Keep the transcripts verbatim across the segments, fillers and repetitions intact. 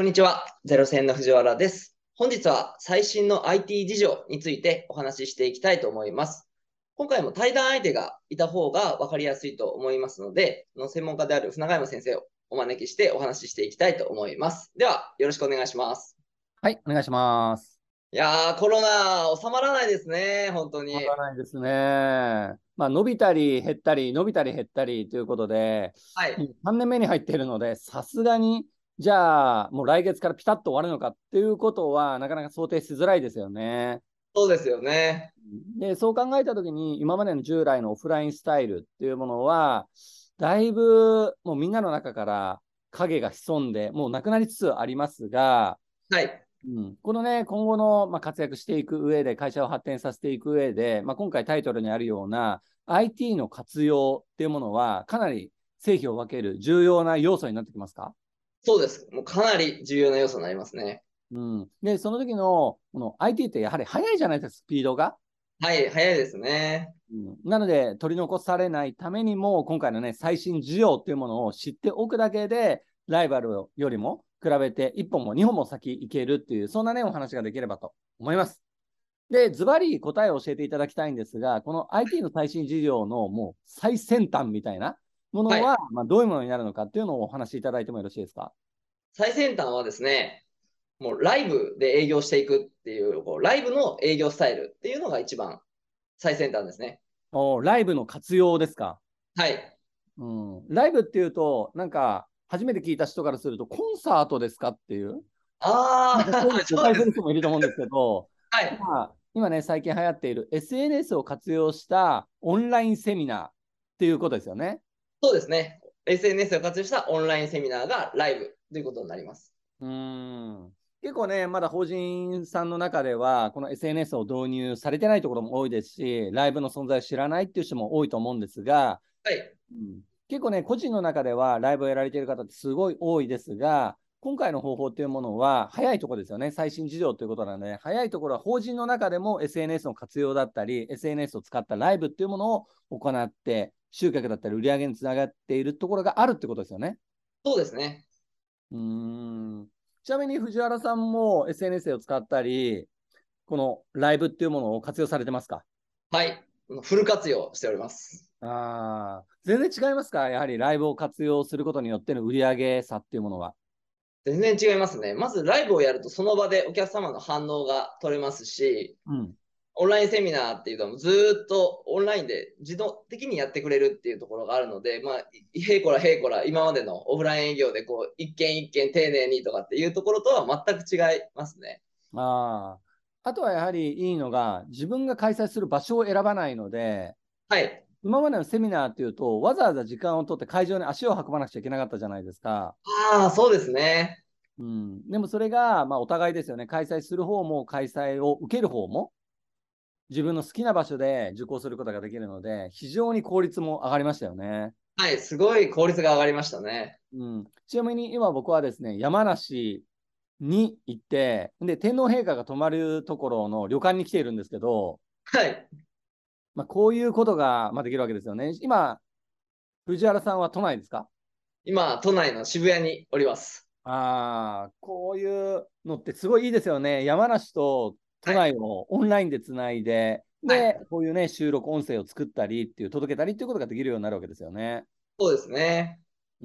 にちは。ゼロ戦の藤原です。本日は最新の アイティー 事情についてお話ししていきたいと思います。今回も対談相手がいた方が分かりやすいと思いますので、の専門家である船山先生をお招きしてお話ししていきたいと思います。では、よろしくお願いします。 はい、お願いします。 いやー、コロナ収まらないですね、本当に。 わからないですね。まあ、伸びたり減ったり、伸びたり減ったりということで、 はい。 もうさんねんめに入っているので、さすがに、じゃあ、もう来月からピタッと終わるのかっていうことは、なかなか想定しづらいですよね。 そうですよね。 で、そう考えたときに、今までの従来のオフラインスタイルっていうものは、だいぶもうみんなの中から影が潜んで、もうなくなりつつありますが、 はい。 うん、このね、今後の、まあ、活躍していく上で、会社を発展させていく上で、まあ、今回タイトルにあるような アイティー の活用っていうものは、かなり成否を分ける重要な要素になってきますか？ そうです。もうかなり重要な要素になりますね。 うん、で、その時のこの アイティー ってやはり速いじゃないですか、スピードが。 はい、早いですね。 うん、なので、取り残されないためにも、今回のね、最新需要っていうものを知っておくだけで、ライバルよりも比べていっぽんもにほんも先行けるっていう、そんなね、お話ができればと思います。で、ズバリ答えを教えていただきたいんですが、この アイティー の最新事業のもう最先端みたいなものは、 はい。 まあ、どういうものになるのかっていうのをお話しいただいてもよろしいですか？ 最先端はですね、もうライブで営業していくっていう、こうライブの営業スタイルっていうのが一番最先端ですね。 おライブの活用ですか？ はい。 うん、ライブっていうと、なんか、初めて聞いた人からすると、コンサートですかっていう、なんかそういうああ、 の誤解するそうですね。 人もいると思うんですけど、 はい。 まあ、今ね、最近流行っている エスエヌエス を活用したオンラインセミナーっていうことですよね。 そうですね。エスエヌエス を活用したオンラインセミナーがライブということになります。 うーん結構ね、まだ法人さんの中では、この エスエヌエス を導入されてないところも多いですし、ライブの存在を知らないっていう人も多いと思うんですが、 はい。 うん、結構ね、個人の中ではライブをやられている方ってすごい多いですが、今回の方法っていうものは、早いところですよね、最新事情ということなので、早いところは法人の中でも エスエヌエス の活用だったり、エスエヌエス を使ったライブっていうものを行って、集客だったり売り上げにつながっているところがあるってことですよね。 そうですね。 うーんちなみに藤原さんも エスエヌエス を使ったり、このライブっていうものを活用されてますか？ はい。フル活用しております。 あー全然違いますか？やはりライブを活用することによっての売り上げ差っていうものは。 全然違いますね。まずライブをやるとその場でお客様の反応が取れますし、 うん。 オンラインセミナーっていうのもずっとオンラインで自動的にやってくれるっていうところがあるので、まあ、へいこらへいこら今までのオフライン営業でこう一件一件丁寧にとかっていうところとは全く違いますね。 ああ。あとはやはりいいのが、自分が開催する場所を選ばないので、 はい。 今までのセミナーっていうと、わざわざ時間を取って会場に足を運ばなくちゃいけなかったじゃないですか。 ああ、そうですね。 うん、でもそれが、まあ、お互いですよね。開催する方も開催を受ける方も、自分の好きな場所で受講することができるので、非常に効率も上がりましたよね。 はい。すごい効率が上がりましたね。 うん、ちなみに今僕はですね、山梨に行って、で、天皇陛下が泊まるところの旅館に来ているんですけど、 はい。 まあ、こういうことが、まあ、できるわけですよね。今、藤原さんは都内ですか？ 今、都内の渋谷におります。 ああ、こういうのってすごいいいですよね。山梨と都はい。 内をオンラインでつないで、で、 はい。 こういうね、収録音声を作ったりっていう、届けたりっていうことができるようになるわけですよね。 そうですね。 うん。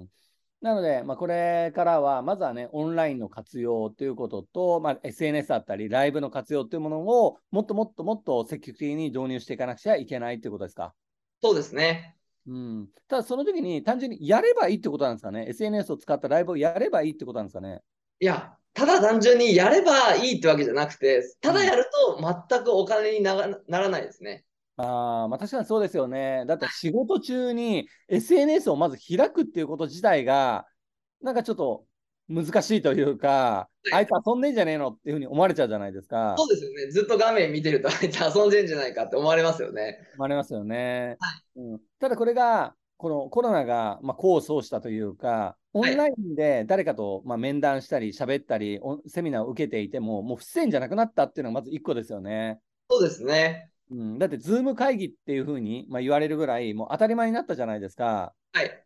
なので、まあ、これからは、まずはね、オンラインの活用ということと、まあ、エスエヌエス だったり、ライブの活用というものを、もっともっともっと積極的に導入していかなくちゃいけないということですか。 そうですね。 うん。ただ、その時に単純にやればいいってことなんですかね。エスエヌエス を使ったライブをやればいいってことなんですかね。 いや、ただ単純にやればいいってわけじゃなくて、たうん。 だやると全くお金にならならないですね。 ああ、まあ確かにそうですよね。だって仕事中に エスエヌエス をまず開くっていうこと自体が、なんかちょっと難しいというか、あいつはい。 遊んでんじゃねえのっていうふうに思われちゃうじゃないですか。 そうですよね。ずっと画面見てると、あいつ遊んでんじゃないかって思われますよね。 思われますよね。 はい。 うん、ただこれが、このコロナが、まあ、功を奏したというか、オはい。 ンラインで誰かと、まあ、面談したり、喋ったり、セミナーを受けていても、もう不自然じゃなくなったっていうのがまず一個ですよね。 そうですね。 うん、だって、ズーム会議っていうふうに、まあ、言われるぐらい、もう当たり前になったじゃないですか。 はい。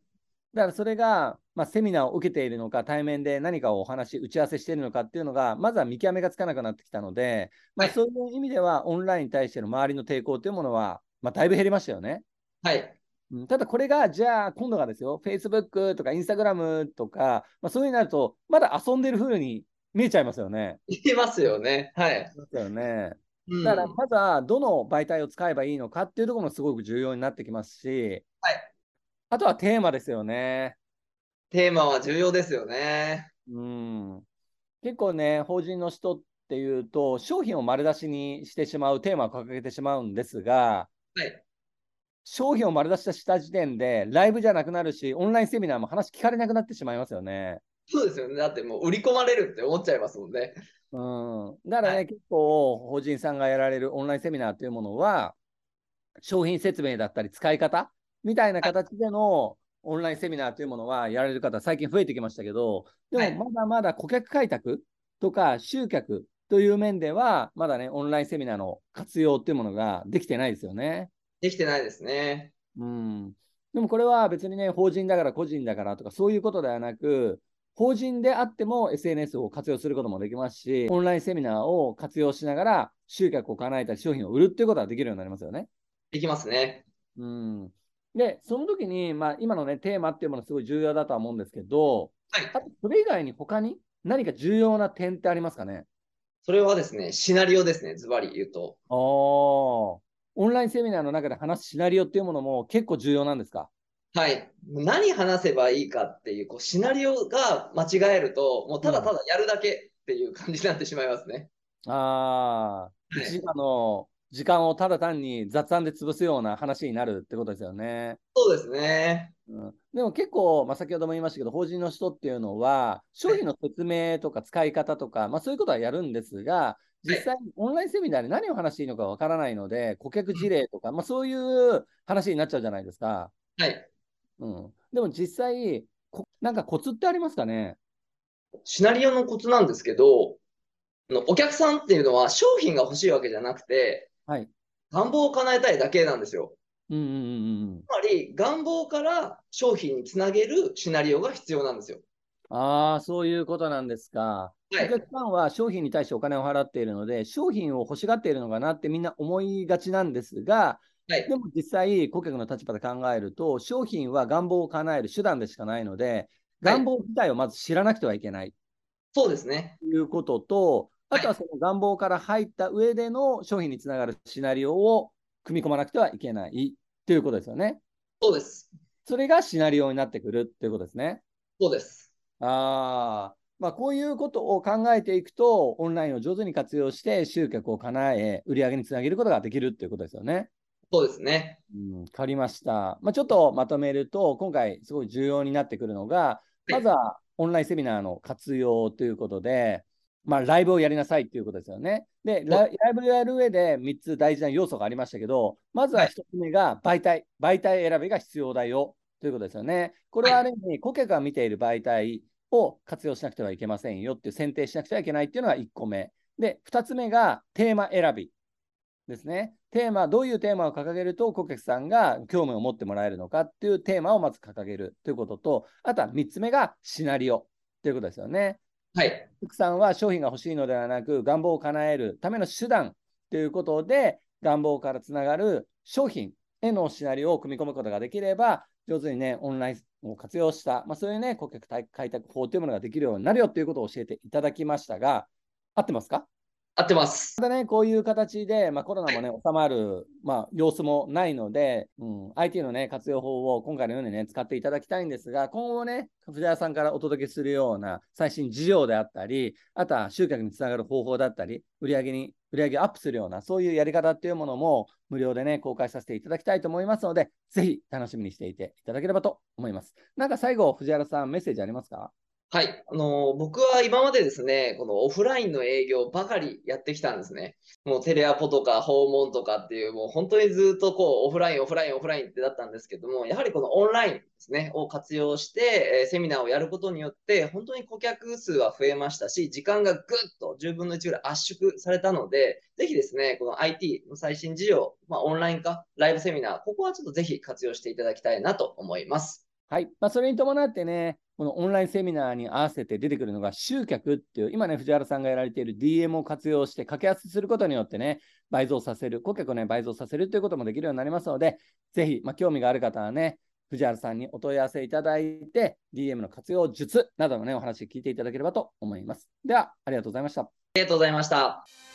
だからそれが、まあ、セミナーを受けているのか、対面で何かをお話、打ち合わせしているのかっていうのが、まずは見極めがつかなくなってきたので、まあ、 はい。 そういう意味では、オンラインに対しての周りの抵抗というものは、まあ、だいぶ減りましたよね。 はい。 うん、ただこれが、じゃあ今度がですよ、Facebook とか Instagram とか、まあ、そういうになると、まだ遊んでる風に見えちゃいますよね。 言いますよね。はい。 ですよね。 うだから、 ん。 まずはどの媒体を使えばいいのかっていうところもすごく重要になってきますし、 はい。 あとはテーマですよね。 テーマは重要ですよね。 うん。結構ね、法人の人っていうと、商品を丸出しにしてしまう、テーマを掲げてしまうんですが、 はい。 商品を丸出しした時点で、ライブじゃなくなるし、オンラインセミナーも話聞かれなくなってしまいますよね。 そうですよね。だってもう売り込まれるって思っちゃいますもんね。 うん。だからね、 はい。 結構、法人さんがやられるオンラインセミナーというものは、商品説明だったり、使い方みたいなはい。 形でのオンラインセミナーというものはやられる方、最近増えてきましたけど、でもはい。 まだまだ顧客開拓とか集客という面では、まだね、オンラインセミナーの活用っていうものができてないですよね。 できてないですね。 うん。でもこれは別にね、法人だから個人だからとかそういうことではなく、法人であっても エスエヌエス を活用することもできますし、オンラインセミナーを活用しながら集客を叶えたり商品を売るっていうことができるようになりますよね。 できますね。 うん。で、その時に、まあ、今のね、テーマっていうものすごい重要だとは思うんですけど、 はい。 あと、それ以外に他に何か重要な点ってありますかね？ それはですね、シナリオですね。ズバリ言うと。 ああ、オンラインセミナーの中で話すシナリオっていうものも結構重要なんですか？ はい。何話せばいいかっていう、こう、シナリオが間違えると、もうただうん。 ただやるだけっていう感じになってしまいますね。 ああ、1 はい。 時間の時間をただ単に雑談で潰すような話になるってことですよね。 そうですね。 うん、でも結構、まあ、先ほども言いましたけど、法人の人っていうのは、 はい。 商品の説明とか使い方とか、まあ、そういうことはやるんですが、 はい。 実際にオンラインセミナーで何を話していいのかわからないので、顧客事例とか、まあ、そういう話になっちゃうじゃないですか。 はい。 うん、でも実際こ、なんかコツってありますかね？ シナリオのコツなんですけど、あのお客さんっていうのは商品が欲しいわけじゃなくて、 はい。 願望を叶えたいだけなんですよ。 うんうんうんうん。 つまり、願望から商品につなげるシナリオが必要なんですよ。 ああ、そういうことなんですか。 はい。 お客さんは商品に対してお金を払っているので、商品を欲しがっているのかなってみんな思いがちなんですが、 はい。 でも実際、顧客の立場で考えると、商品は願望を叶える手段でしかないので、 はい。 願望自体をまず知らなくてはいけないそうですね。 ということと、あはい。 とはその願望から入った上での商品につながるシナリオを組み込まなくてはいけないということですよね。 そうです。 それがシナリオになってくるということですね。 そうです。 ああ、まあ、こういうことを考えていくと、オンラインを上手に活用して集客を叶え、売り上げにつなげることができるっていうことですよね。 そうですね。 うん、わかりました。まあ、ちょっとまとめると、今回すごい重要になってくるのが、 はい。 まずはオンラインセミナーの活用ということで、まあ、ライブをやりなさいということですよね。で、 そうライライブをやる上でみっつ大事な要素がありましたけど、まずはい。 はひとつめが媒体、媒体選びが必要だよということですよね。これはい。 はある意味、顧客が見ている媒体を活用しなくてはいけませんよっていう選定しなくてはいけないっていうのがいっこめ。で、ふたつめがテーマ選びですね。テーマ、どういうテーマを掲げると顧客さんが興味を持ってもらえるのかっていうテーマをまず掲げるということと、あとはみっつめがシナリオということですよね。 はい。 お客さんは商品が欲しいのではなく、願望を叶えるための手段ということで、願望からつながる商品へのシナリオを組み込むことができれば、上手にね、オンラインを活用した、まあ、そういうね、顧客開拓法というものができるようになるよということを教えていただきましたが、合ってますか？ 合ってます。 ただね、こういう形で、まあ、コロナはい。 もね、収まる、まあ、様子もないので、うん、アイティー のね、活用法を今回のようにね、使っていただきたいんですが、今後ね、藤原さんからお届けするような最新事情であったり、あとは集客につながる方法だったり、売上に、売上アップするような、そういうやり方っていうものも無料でね、公開させていただきたいと思いますので、ぜひ楽しみにしていていただければと思います。なんか最後、藤原さん、メッセージありますか？ はい。あのー僕は今までですね、このオフラインの営業ばかりやってきたんですね。もうテレアポとか訪問とかっていう、もう本当にずっとこう、オフライン、オフライン、オフラインってだったんですけども、やはりこのオンラインですね、を活用して、えーセミナーをやることによって、本当に顧客数は増えましたし、時間がぐっとじゅうぶんのいちぐらい圧縮されたので、ぜひですね、この アイティー の最新事情、まあ、オンライン化、ライブセミナー、ここはちょっとぜひ活用していただきたいなと思います。 はい。まあ、それに伴ってね、このオンラインセミナーに合わせて出てくるのが集客っていう、今ね、藤原さんがやられている ディーエム を活用して掛け合わせすることによってね、倍増させる、顧客をね、倍増させるということもできるようになりますので、ぜひ、まあ、興味がある方はね、藤原さんにお問い合わせいただいて、ディーエム の活用術などのね、お話聞いていただければと思います。では、ありがとうございました。 ありがとうございました。